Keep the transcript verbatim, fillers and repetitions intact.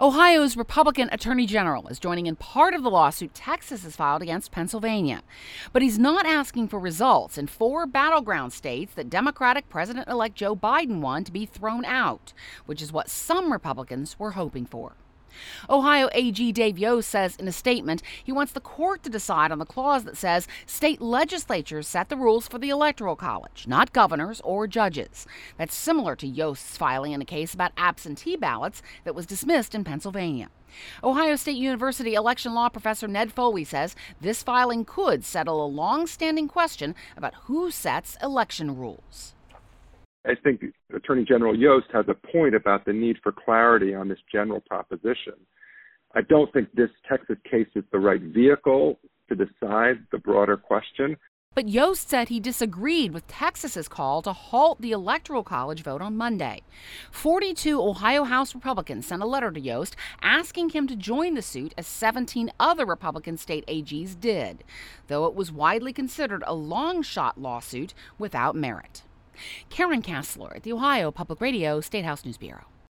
Ohio's Republican Attorney General is joining in part of the lawsuit Texas has filed against Pennsylvania. But he's not asking for results in four battleground states that Democratic President-elect Joe Biden won to be thrown out, which is what some Republicans were hoping for. Ohio A G Dave Yost says in a statement he wants the court to decide on the clause that says state legislatures set the rules for the Electoral College, not governors or judges. That's similar to Yost's filing in a case about absentee ballots that was dismissed in Pennsylvania. Ohio State University election law professor Ned Foley says this filing could settle a long-standing question about who sets election rules. I think Attorney General Yost has a point about the need for clarity on this general proposition. I don't think this Texas case is the right vehicle to decide the broader question. But Yost said he disagreed with Texas's call to halt the Electoral College vote on Monday. forty-two Ohio House Republicans sent a letter to Yost asking him to join the suit, as seventeen other Republican state A Gs did, though it was widely considered a long-shot lawsuit without merit. Karen Kassler at the Ohio Public Radio State House News Bureau.